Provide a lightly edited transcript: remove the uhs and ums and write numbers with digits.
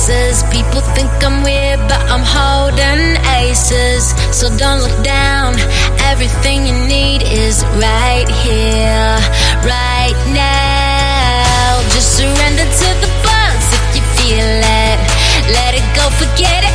faces. People think I'm weird, but I'm holding aces. So don't look down, everything you need is right here, right now. Just surrender to the bugs if you feel it. Let it go, forget it.